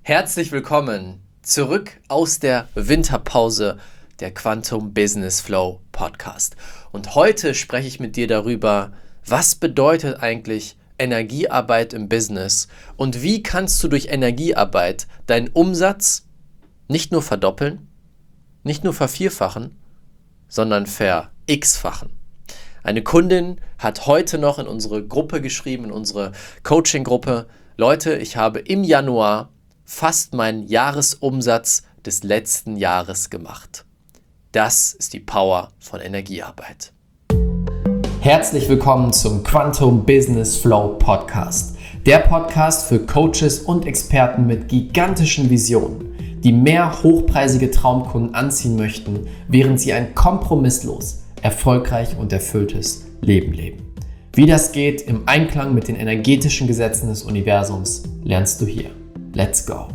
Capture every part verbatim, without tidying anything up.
Herzlich willkommen zurück aus der Winterpause der Quantum Business Flow Podcast. Und heute spreche ich mit dir darüber, was bedeutet eigentlich Energiearbeit im Business und wie kannst du durch Energiearbeit deinen Umsatz nicht nur verdoppeln, nicht nur vervierfachen, sondern ver-x-fachen. Eine Kundin hat heute noch in unsere Gruppe geschrieben, in unsere Coaching-Gruppe: Leute, ich habe im Januar fast meinen Jahresumsatz des letzten Jahres gemacht. Das ist die Power von Energiearbeit. Herzlich willkommen zum Quantum Business Flow Podcast. Der Podcast für Coaches und Experten mit gigantischen Visionen, die mehr hochpreisige Traumkunden anziehen möchten, während sie ein kompromisslos, erfolgreich und erfülltes Leben leben. Wie das geht im Einklang mit den energetischen Gesetzen des Universums, lernst du hier. Let's go!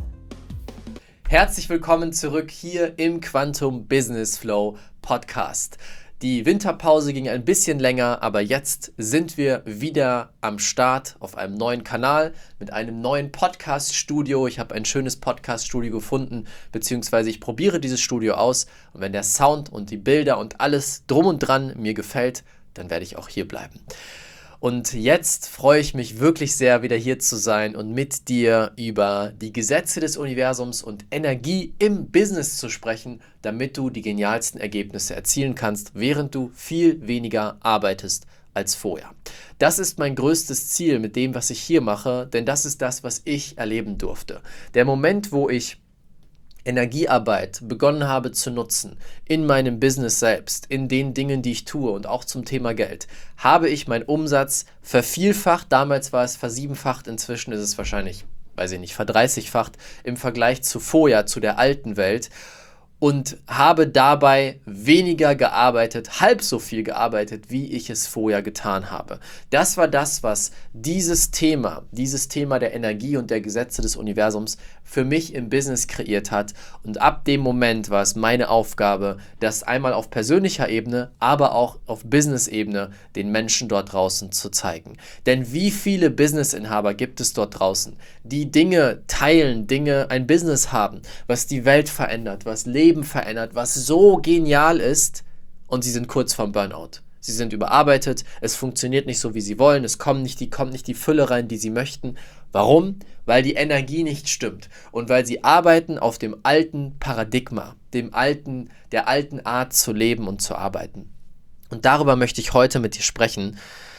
Herzlich willkommen zurück hier im Quantum Business Flow Podcast. Die Winterpause ging ein bisschen länger, aber jetzt sind wir wieder am Start auf einem neuen Kanal mit einem neuen Podcast-Studio. Ich habe ein schönes Podcast-Studio gefunden, beziehungsweise ich probiere dieses Studio aus. Und wenn der Sound und die Bilder und alles drum und dran mir gefällt, dann werde ich auch hier bleiben. Und jetzt freue ich mich wirklich sehr, wieder hier zu sein und mit dir über die Gesetze des Universums und Energie im Business zu sprechen, damit du die genialsten Ergebnisse erzielen kannst, während du viel weniger arbeitest als vorher. Das ist mein größtes Ziel mit dem, was ich hier mache, denn das ist das, was ich erleben durfte. Der Moment, wo ich Energiearbeit begonnen habe zu nutzen in meinem Business selbst, in den Dingen, die ich tue und auch zum Thema Geld, habe ich meinen Umsatz vervielfacht. Damals war es versiebenfacht, inzwischen ist es wahrscheinlich, weiß ich nicht, verdreißigfacht im Vergleich zu vorher, zu der alten Welt. Und habe dabei weniger gearbeitet, halb so viel gearbeitet, wie ich es vorher getan habe. Das war das, was dieses Thema, dieses Thema der Energie und der Gesetze des Universums für mich im Business kreiert hat. Und ab dem Moment war es meine Aufgabe, das einmal auf persönlicher Ebene, aber auch auf Business-Ebene den Menschen dort draußen zu zeigen. Denn wie viele Businessinhaber gibt es dort draußen, die Dinge teilen, Dinge, ein Business haben, was die Welt verändert, was Leben verändert, was so genial ist, und sie sind kurz vorm Burnout. Sie sind überarbeitet, es funktioniert nicht so, wie sie wollen, es kommt nicht die, kommt nicht die Fülle rein, die sie möchten. Warum? Weil die Energie nicht stimmt und weil sie arbeiten auf dem alten Paradigma, dem alten, der alten Art zu leben und zu arbeiten. Und darüber möchte ich heute mit dir sprechen.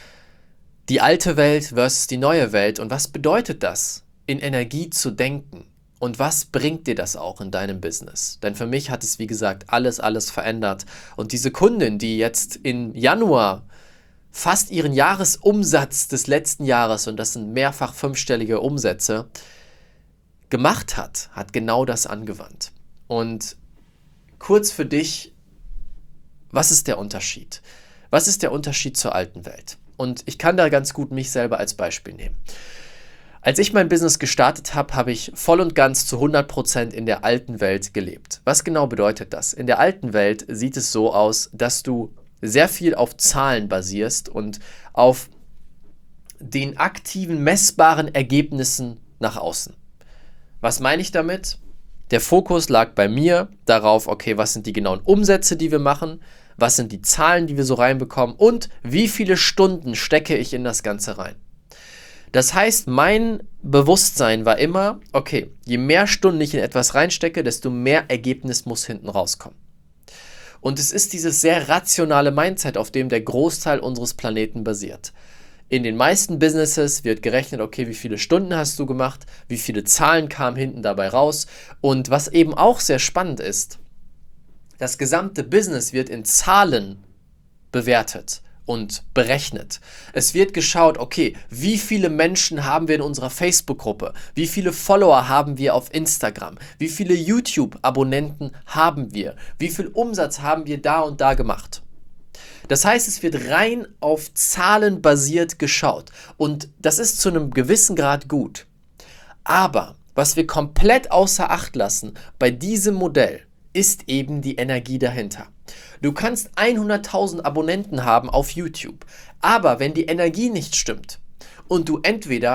Die alte Welt versus die neue Welt, und was bedeutet das, in Energie zu denken? Und was bringt dir das auch in deinem Business? Denn für mich hat es, wie gesagt, alles, alles verändert. Und diese Kundin, die jetzt im Januar fast ihren Jahresumsatz des letzten Jahres, und das sind mehrfach fünfstellige Umsätze, gemacht hat, hat genau das angewandt. Und kurz für dich, was ist der Unterschied? Was ist der Unterschied zur alten Welt? Und ich kann da ganz gut mich selber als Beispiel nehmen. Als ich mein Business gestartet habe, habe ich voll und ganz zu hundert Prozent in der alten Welt gelebt. Was genau bedeutet das? In der alten Welt sieht es so aus, dass du sehr viel auf Zahlen basierst und auf den aktiven, messbaren Ergebnissen nach außen. Was meine ich damit? Der Fokus lag bei mir darauf, okay, was sind die genauen Umsätze, die wir machen, was sind die Zahlen, die wir so reinbekommen und wie viele Stunden stecke ich in das Ganze rein. Das heißt, mein Bewusstsein war immer, okay, je mehr Stunden ich in etwas reinstecke, desto mehr Ergebnis muss hinten rauskommen. Und es ist dieses sehr rationale Mindset, auf dem der Großteil unseres Planeten basiert. In den meisten Businesses wird gerechnet, okay, wie viele Stunden hast du gemacht, wie viele Zahlen kamen hinten dabei raus. Und was eben auch sehr spannend ist, das gesamte Business wird in Zahlen bewertet und berechnet. Es wird geschaut, okay, wie viele Menschen haben wir in unserer Facebook-Gruppe? Wie viele Follower haben wir auf Instagram? Wie viele YouTube-Abonnenten haben wir? Wie viel Umsatz haben wir da und da gemacht? Das heißt, es wird rein auf Zahlen basiert geschaut. Und das ist zu einem gewissen Grad gut. Aber was wir komplett außer Acht lassen bei diesem Modell, ist eben die Energie dahinter. Du kannst hunderttausend Abonnenten haben auf YouTube, aber wenn die Energie nicht stimmt und du entweder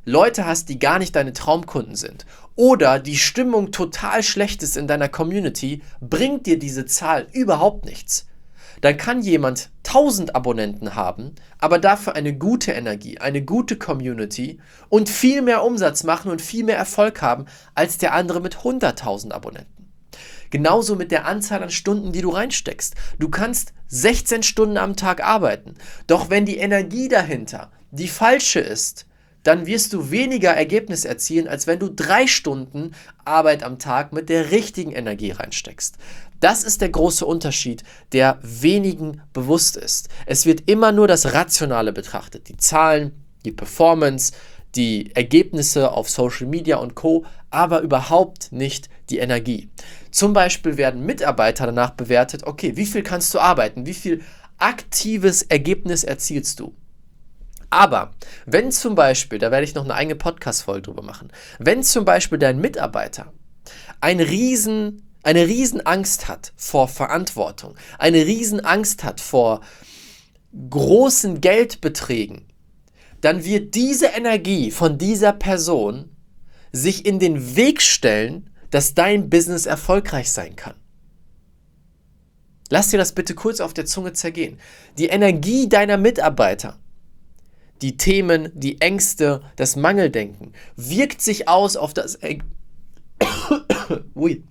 Leute hast, die gar nicht deine Traumkunden sind oder die Stimmung total schlecht ist in deiner Community, bringt dir diese Zahl überhaupt nichts. Dann kann jemand tausend Abonnenten haben, aber dafür eine gute Energie, eine gute Community und viel mehr Umsatz machen und viel mehr Erfolg haben als der andere mit hunderttausend Abonnenten. Genauso mit der Anzahl an Stunden, die du reinsteckst. Du kannst sechzehn Stunden am Tag arbeiten, doch wenn die Energie dahinter die falsche ist, dann wirst du weniger Ergebnis erzielen, als wenn du drei Stunden Arbeit am Tag mit der richtigen Energie reinsteckst. Das ist der große Unterschied, der wenigen bewusst ist. Es wird immer nur das Rationale betrachtet, die Zahlen, die Performance, die Ergebnisse auf Social Media und Co., aber überhaupt nicht die Energie. Zum Beispiel werden Mitarbeiter danach bewertet, okay, wie viel kannst du arbeiten, wie viel aktives Ergebnis erzielst du? Aber wenn zum Beispiel, da werde ich noch eine eigene Podcast-Folge drüber machen, wenn zum Beispiel dein Mitarbeiter ein riesen, eine riesen Angst hat vor Verantwortung, eine riesen Angst hat vor großen Geldbeträgen, dann wird diese Energie von dieser Person sich in den Weg stellen, dass dein Business erfolgreich sein kann. Lass dir das bitte kurz auf der Zunge zergehen. Die Energie deiner Mitarbeiter, die Themen, die Ängste, das Mangeldenken, wirkt sich aus auf das, er- Ui.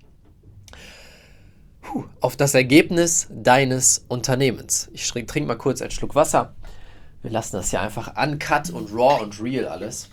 Puh. auf das Ergebnis deines Unternehmens. Ich trinke mal kurz einen Schluck Wasser. Wir lassen das hier einfach uncut und raw und real alles.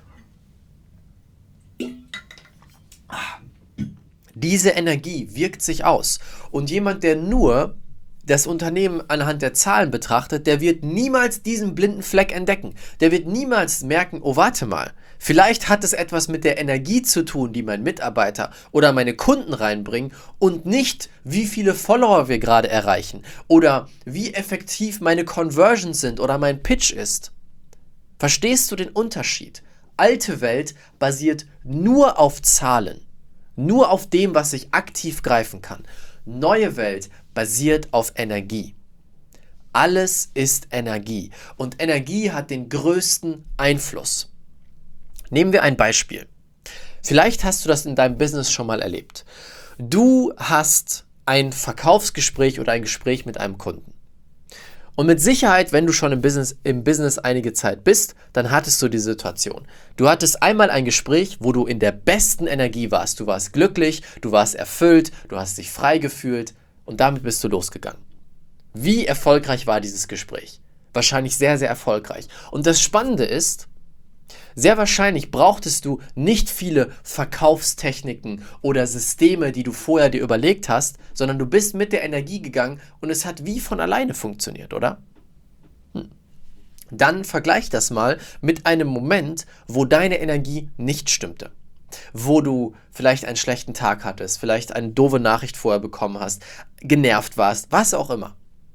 Diese Energie wirkt sich aus. Und jemand, der nur das Unternehmen anhand der Zahlen betrachtet, der wird niemals diesen blinden Fleck entdecken. Der wird niemals merken, oh warte mal, vielleicht hat es etwas mit der Energie zu tun, die mein Mitarbeiter oder meine Kunden reinbringen und nicht, wie viele Follower wir gerade erreichen oder wie effektiv meine Conversions sind oder mein Pitch ist. Verstehst du den Unterschied? Alte Welt basiert nur auf Zahlen, nur auf dem, was ich aktiv greifen kann. Neue Welt basiert auf Energie. Alles ist Energie und Energie hat den größten Einfluss. Nehmen wir ein Beispiel. Vielleicht hast du das in deinem Business schon mal erlebt. Du hast ein Verkaufsgespräch oder ein Gespräch mit einem Kunden. Und mit Sicherheit, wenn du schon im Business, im Business einige Zeit bist, dann hattest du die Situation. Du hattest einmal ein Gespräch, wo du in der besten Energie warst. Du warst glücklich, du warst erfüllt, du hast dich frei gefühlt und damit bist du losgegangen. Wie erfolgreich war dieses Gespräch? Wahrscheinlich sehr, sehr erfolgreich. Und das Spannende ist, sehr wahrscheinlich brauchtest du nicht viele Verkaufstechniken oder Systeme, die du vorher dir überlegt hast, sondern du bist mit der Energie gegangen und es hat wie von alleine funktioniert, oder? Hm. Dann vergleich das mal mit einem Moment, wo deine Energie nicht stimmte. Wo du vielleicht einen schlechten Tag hattest, vielleicht eine doofe Nachricht vorher bekommen hast, genervt warst, was auch immer.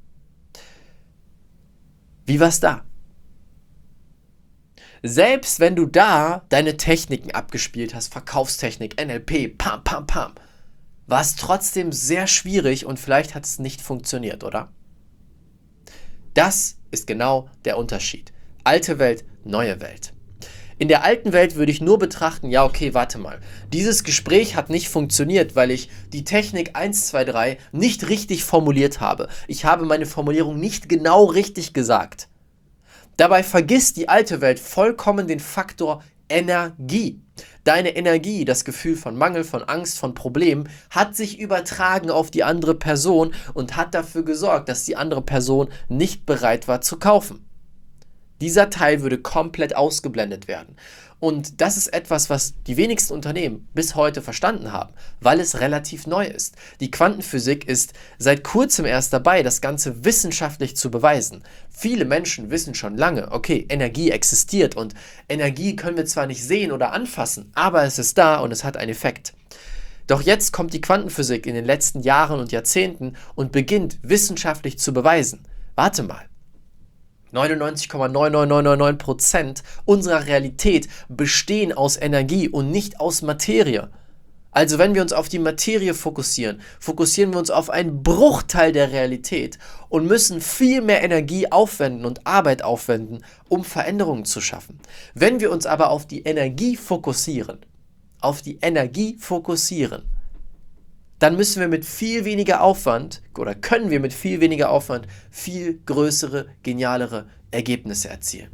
Wie war's da? Selbst wenn du da deine Techniken abgespielt hast, Verkaufstechnik, N L P, pam, pam, pam, war es trotzdem sehr schwierig und vielleicht hat es nicht funktioniert, oder? Das ist genau der Unterschied. Alte Welt, neue Welt. In der alten Welt würde ich nur betrachten, ja okay, warte mal, dieses Gespräch hat nicht funktioniert, weil ich die Technik eins, zwei, drei nicht richtig formuliert habe. Ich habe meine Formulierung nicht genau richtig gesagt. Dabei vergisst die alte Welt vollkommen den Faktor Energie. Deine Energie, das Gefühl von Mangel, von Angst, von Problemen, hat sich übertragen auf die andere Person und hat dafür gesorgt, dass die andere Person nicht bereit war zu kaufen. Dieser Teil würde komplett ausgeblendet werden. Und das ist etwas, was die wenigsten Unternehmen bis heute verstanden haben, weil es relativ neu ist. Die Quantenphysik ist seit kurzem erst dabei, das Ganze wissenschaftlich zu beweisen. Viele Menschen wissen schon lange, okay, Energie existiert und Energie können wir zwar nicht sehen oder anfassen, aber es ist da und es hat einen Effekt. Doch jetzt kommt die Quantenphysik in den letzten Jahren und Jahrzehnten und beginnt wissenschaftlich zu beweisen. Warte mal. neunundneunzig Komma neun neun neun neun neun Prozent unserer Realität bestehen aus Energie und nicht aus Materie. Also wenn wir uns auf die Materie fokussieren, fokussieren wir uns auf einen Bruchteil der Realität und müssen viel mehr Energie aufwenden und Arbeit aufwenden, um Veränderungen zu schaffen. Wenn wir uns aber auf die Energie fokussieren, auf die Energie fokussieren, dann müssen wir mit viel weniger Aufwand oder können wir mit viel weniger Aufwand viel größere, genialere Ergebnisse erzielen.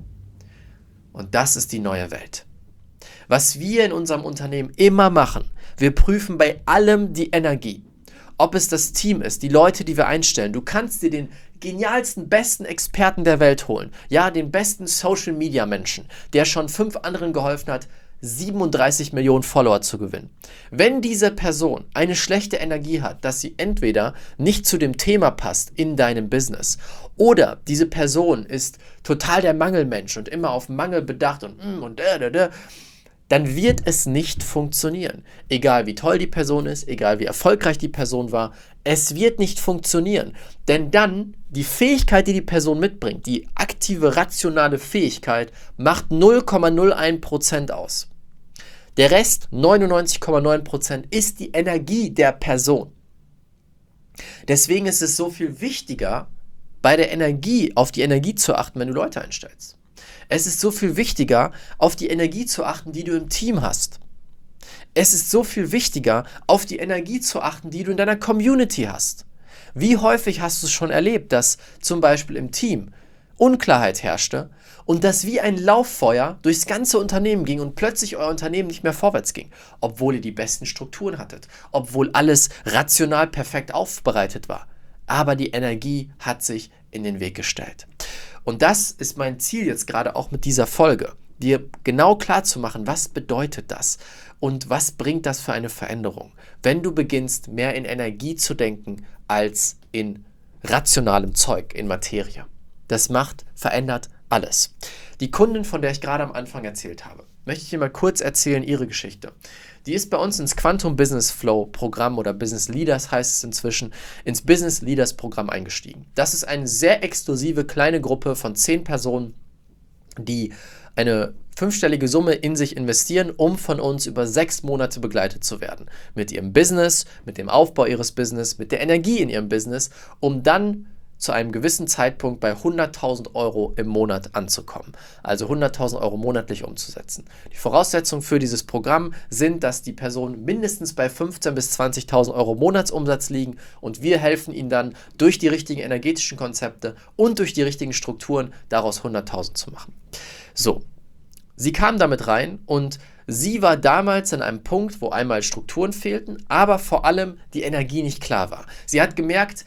Und das ist die neue Welt. Was wir in unserem Unternehmen immer machen, wir prüfen bei allem die Energie. Ob es das Team ist, die Leute, die wir einstellen. Du kannst dir den genialsten, besten Experten der Welt holen. Ja, den besten Social-Media-Menschen, der schon fünf anderen geholfen hat, siebenunddreißig Millionen Follower zu gewinnen. Wenn diese Person eine schlechte Energie hat, dass sie entweder nicht zu dem Thema passt in deinem Business oder diese Person ist total der Mangelmensch und immer auf Mangel bedacht und mm, und da, da, da, dann wird es nicht funktionieren. Egal wie toll die Person ist, egal wie erfolgreich die Person war, es wird nicht funktionieren. Denn dann die Fähigkeit, die die Person mitbringt, die aktive, rationale Fähigkeit, macht null Komma null eins Prozent aus. Der Rest, neunundneunzig Komma neun Prozent, ist die Energie der Person. Deswegen ist es so viel wichtiger, bei der Energie, auf die Energie zu achten, wenn du Leute einstellst. Es ist so viel wichtiger, auf die Energie zu achten, die du im Team hast. Es ist so viel wichtiger, auf die Energie zu achten, die du in deiner Community hast. Wie häufig hast du es schon erlebt, dass zum Beispiel im Team Unklarheit herrschte und das wie ein Lauffeuer durchs ganze Unternehmen ging und plötzlich euer Unternehmen nicht mehr vorwärts ging, obwohl ihr die besten Strukturen hattet, obwohl alles rational perfekt aufbereitet war. Aber die Energie hat sich in den Weg gestellt. Und das ist mein Ziel jetzt gerade auch mit dieser Folge, dir genau klar zu machen, was bedeutet das und was bringt das für eine Veränderung, wenn du beginnst, mehr in Energie zu denken als in rationalem Zeug, in Materie. Das macht, verändert alles. Die Kundin, von der ich gerade am Anfang erzählt habe, möchte ich dir mal kurz erzählen, ihre Geschichte. Die ist bei uns ins Quantum Business Flow Programm oder Business Leaders heißt es inzwischen, ins Business Leaders Programm eingestiegen. Das ist eine sehr exklusive kleine Gruppe von zehn Personen, die eine fünfstellige Summe in sich investieren, um von uns über sechs Monate begleitet zu werden. Mit ihrem Business, mit dem Aufbau ihres Business, mit der Energie in ihrem Business, um dann zu einem gewissen Zeitpunkt bei hunderttausend Euro im Monat anzukommen. Also hunderttausend Euro monatlich umzusetzen. Die Voraussetzungen für dieses Programm sind, dass die Personen mindestens bei fünfzehntausend bis zwanzigtausend Euro Monatsumsatz liegen und wir helfen ihnen dann durch die richtigen energetischen Konzepte und durch die richtigen Strukturen daraus hunderttausend zu machen. So, sie kam damit rein und sie war damals an einem Punkt, wo einmal Strukturen fehlten, aber vor allem die Energie nicht klar war. Sie hat gemerkt,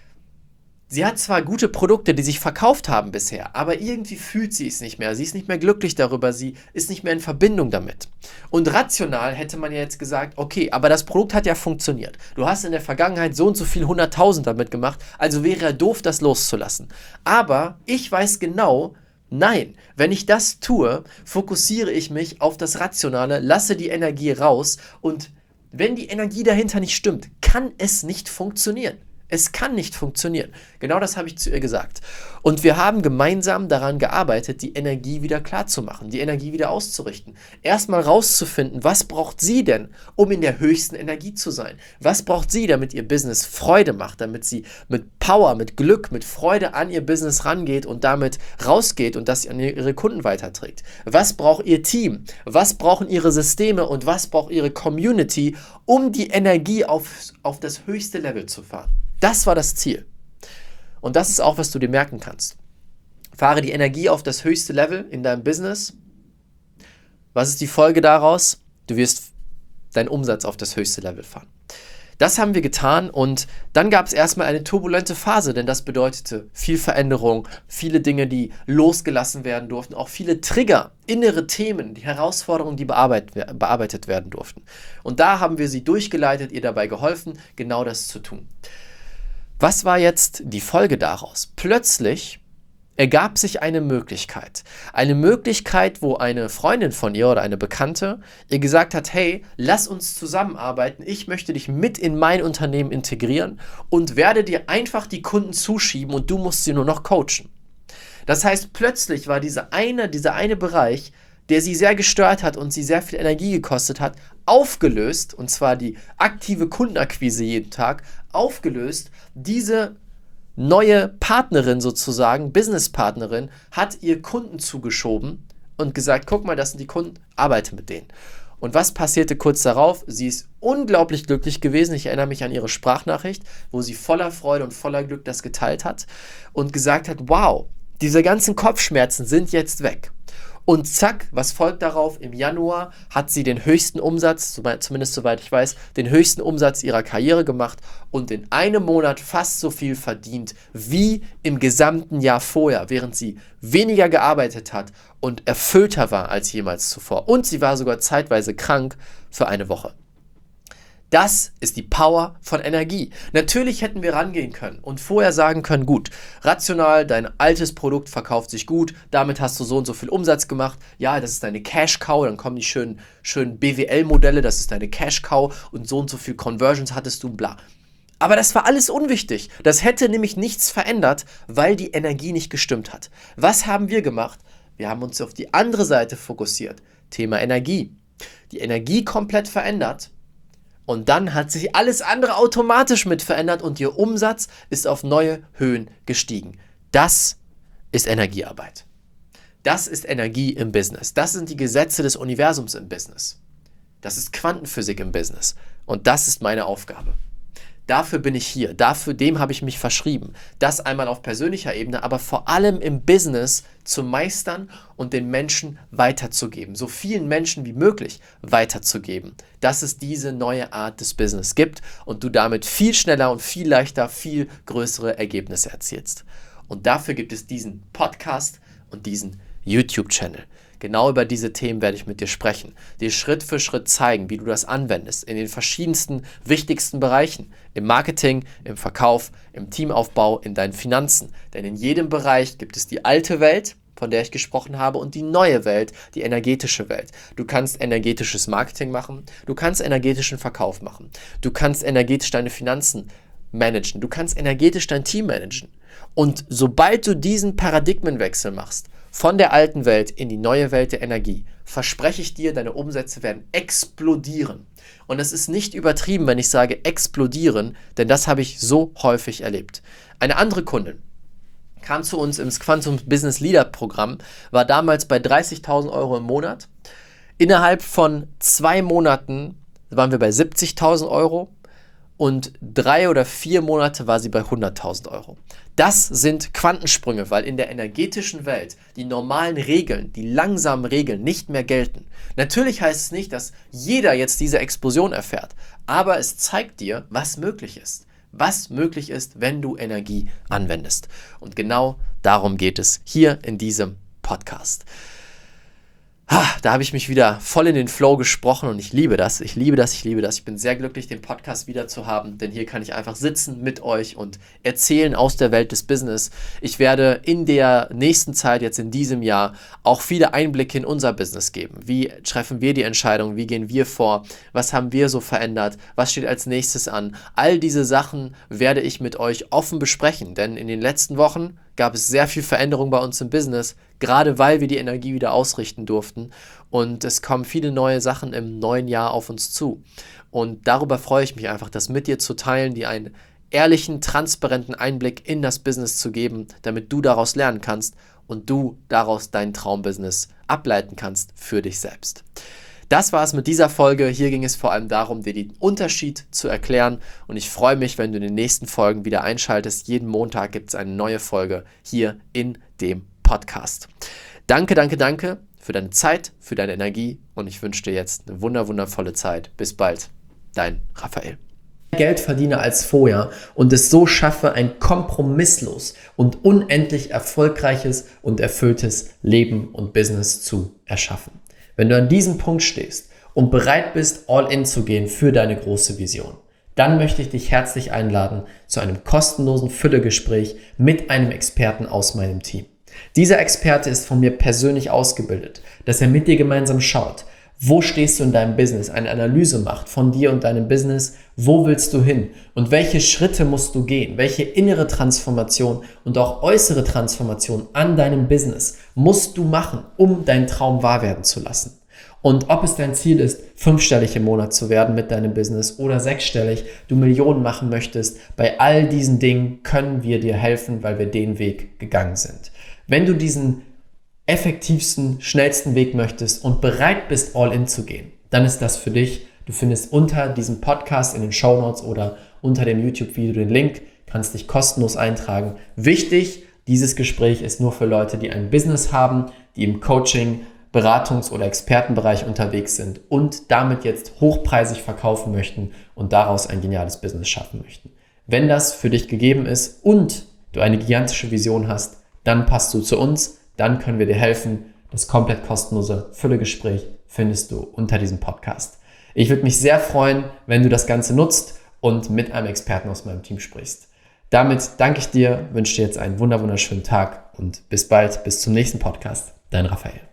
sie hat zwar gute Produkte, die sich verkauft haben bisher, aber irgendwie fühlt sie es nicht mehr. Sie ist nicht mehr glücklich darüber, sie ist nicht mehr in Verbindung damit. Und rational hätte man ja jetzt gesagt, okay, aber das Produkt hat ja funktioniert. Du hast in der Vergangenheit so und so viel hunderttausend damit gemacht, also wäre ja doof, das loszulassen. Aber ich weiß genau, nein, wenn ich das tue, fokussiere ich mich auf das Rationale, lasse die Energie raus und wenn die Energie dahinter nicht stimmt, kann es nicht funktionieren. Es kann nicht funktionieren. Genau das habe ich zu ihr gesagt. Und wir haben gemeinsam daran gearbeitet, die Energie wieder klar zu machen, die Energie wieder auszurichten. Erstmal rauszufinden, was braucht sie denn, um in der höchsten Energie zu sein? Was braucht sie, damit ihr Business Freude macht, damit sie mit Power, mit Glück, mit Freude an ihr Business rangeht und damit rausgeht und das an ihre Kunden weiterträgt? Was braucht ihr Team? Was brauchen ihre Systeme und was braucht ihre Community, um die Energie auf, auf das höchste Level zu fahren? Das war das Ziel. Und das ist auch, was du dir merken kannst. Fahre die Energie auf das höchste Level in deinem Business. Was ist die Folge daraus? Du wirst deinen Umsatz auf das höchste Level fahren. Das haben wir getan und dann gab es erstmal eine turbulente Phase, denn das bedeutete viel Veränderung, viele Dinge, die losgelassen werden durften, auch viele Trigger, innere Themen, die Herausforderungen, die bearbeitet, bearbeitet werden durften. Und da haben wir sie durchgeleitet, ihr dabei geholfen, genau das zu tun. Was war jetzt die Folge daraus? Plötzlich ergab sich eine Möglichkeit. Eine Möglichkeit, wo eine Freundin von ihr oder eine Bekannte ihr gesagt hat, hey, lass uns zusammenarbeiten, ich möchte dich mit in mein Unternehmen integrieren und werde dir einfach die Kunden zuschieben und du musst sie nur noch coachen. Das heißt, plötzlich war dieser eine, dieser eine Bereich der sie sehr gestört hat und sie sehr viel Energie gekostet hat, aufgelöst, und zwar die aktive Kundenakquise jeden Tag, aufgelöst. Diese neue Partnerin sozusagen, Businesspartnerin, hat ihr Kunden zugeschoben und gesagt, guck mal, das sind die Kunden, arbeite mit denen. Und was passierte kurz darauf? Sie ist unglaublich glücklich gewesen. Ich erinnere mich an ihre Sprachnachricht, wo sie voller Freude und voller Glück das geteilt hat und gesagt hat, wow, diese ganzen Kopfschmerzen sind jetzt weg. Und zack, was folgt darauf? Im Januar hat sie den höchsten Umsatz, zumindest soweit ich weiß, den höchsten Umsatz ihrer Karriere gemacht und in einem Monat fast so viel verdient wie im gesamten Jahr vorher, während sie weniger gearbeitet hat und erfüllter war als jemals zuvor. Und sie war sogar zeitweise krank für eine Woche. Das ist die Power von Energie. Natürlich hätten wir rangehen können und vorher sagen können, gut, rational, dein altes Produkt verkauft sich gut, damit hast du so und so viel Umsatz gemacht, ja, das ist deine Cash-Cow, dann kommen die schönen, schönen B W L-Modelle, das ist deine Cash-Cow und so und so viel Conversions hattest du, bla. Aber das war alles unwichtig. Das hätte nämlich nichts verändert, weil die Energie nicht gestimmt hat. Was haben wir gemacht? Wir haben uns auf die andere Seite fokussiert. Thema Energie. Die Energie komplett verändert. Und dann hat sich alles andere automatisch mit verändert und ihr Umsatz ist auf neue Höhen gestiegen. Das ist Energiearbeit. Das ist Energie im Business. Das sind die Gesetze des Universums im Business. Das ist Quantenphysik im Business. Und das ist meine Aufgabe. Dafür bin ich hier, dafür, dem habe ich mich verschrieben. Das einmal auf persönlicher Ebene, aber vor allem im Business zu meistern und den Menschen weiterzugeben. So vielen Menschen wie möglich weiterzugeben, dass es diese neue Art des Business gibt und du damit viel schneller und viel leichter, viel größere Ergebnisse erzielst. Und dafür gibt es diesen Podcast und diesen YouTube-Channel. Genau über diese Themen werde ich mit dir sprechen, dir Schritt für Schritt zeigen, wie du das anwendest in den verschiedensten, wichtigsten Bereichen, im Marketing, im Verkauf, im Teamaufbau, in deinen Finanzen. Denn in jedem Bereich gibt es die alte Welt, von der ich gesprochen habe, und die neue Welt, die energetische Welt. Du kannst energetisches Marketing machen, du kannst energetischen Verkauf machen, du kannst energetisch deine Finanzen managen, du kannst energetisch dein Team managen. Und sobald du diesen Paradigmenwechsel machst, von der alten Welt in die neue Welt der Energie, verspreche ich dir, deine Umsätze werden explodieren. Und es ist nicht übertrieben, wenn ich sage explodieren, denn das habe ich so häufig erlebt. Eine andere Kundin kam zu uns ins Quantum Business Leader Programm, war damals bei dreißigtausend Euro im Monat. Innerhalb von zwei Monaten waren wir bei siebzigtausend Euro. Und drei oder vier Monate war sie bei hunderttausend Euro. Das sind Quantensprünge, weil in der energetischen Welt die normalen Regeln, die langsamen Regeln nicht mehr gelten. Natürlich heißt es nicht, dass jeder jetzt diese Explosion erfährt, aber es zeigt dir, was möglich ist. Was möglich ist, wenn du Energie anwendest. Und genau darum geht es hier in diesem Podcast. Da habe ich mich wieder voll in den Flow gesprochen und ich liebe das, ich liebe das, ich liebe das. Ich bin sehr glücklich, den Podcast wieder zu haben, denn hier kann ich einfach sitzen mit euch und erzählen aus der Welt des Business. Ich werde in der nächsten Zeit, jetzt in diesem Jahr, auch viele Einblicke in unser Business geben. Wie treffen wir die Entscheidung? Wie gehen wir vor? Was haben wir so verändert? Was steht als nächstes an? All diese Sachen werde ich mit euch offen besprechen, denn in den letzten Wochen gab es sehr viel Veränderung bei uns im Business, gerade weil wir die Energie wieder ausrichten durften und es kommen viele neue Sachen im neuen Jahr auf uns zu und darüber freue ich mich einfach, das mit dir zu teilen, dir einen ehrlichen, transparenten Einblick in das Business zu geben, damit du daraus lernen kannst und du daraus dein Traumbusiness ableiten kannst für dich selbst. Das war es mit dieser Folge. Hier ging es vor allem darum, dir den Unterschied zu erklären und ich freue mich, wenn du in den nächsten Folgen wieder einschaltest. Jeden Montag gibt es eine neue Folge hier in dem Podcast. Danke, danke, danke für deine Zeit, für deine Energie und ich wünsche dir jetzt eine wunder, wundervolle Zeit. Bis bald, dein Raphael. Geld verdiene als vorher und es so schaffe, ein kompromisslos und unendlich erfolgreiches und erfülltes Leben und Business zu erschaffen. Wenn du an diesem Punkt stehst und bereit bist, all in zu gehen für deine große Vision, dann möchte ich dich herzlich einladen zu einem kostenlosen Füllegespräch mit einem Experten aus meinem Team. Dieser Experte ist von mir persönlich ausgebildet, dass er mit dir gemeinsam schaut, wo stehst du in deinem Business, eine Analyse macht von dir und deinem Business, wo willst du hin und welche Schritte musst du gehen, welche innere Transformation und auch äußere Transformation an deinem Business musst du machen, um deinen Traum wahr werden zu lassen. Und ob es dein Ziel ist, fünfstellig im Monat zu werden mit deinem Business oder sechsstellig, du Millionen machen möchtest, bei all diesen Dingen können wir dir helfen, weil wir den Weg gegangen sind. Wenn du diesen effektivsten, schnellsten Weg möchtest und bereit bist, all in zu gehen, dann ist das für dich. Du findest unter diesem Podcast in den Shownotes oder unter dem YouTube-Video den Link, kannst dich kostenlos eintragen. Wichtig, dieses Gespräch ist nur für Leute, die ein Business haben, die im Coaching, Beratungs- oder Expertenbereich unterwegs sind und damit jetzt hochpreisig verkaufen möchten und daraus ein geniales Business schaffen möchten. Wenn das für dich gegeben ist und du eine gigantische Vision hast, dann passt du zu uns, dann können wir dir helfen. Das komplett kostenlose Füllegespräch findest du unter diesem Podcast. Ich würde mich sehr freuen, wenn du das Ganze nutzt und mit einem Experten aus meinem Team sprichst. Damit danke ich dir, wünsche dir jetzt einen wunderschönen Tag und bis bald, bis zum nächsten Podcast. Dein Raphael.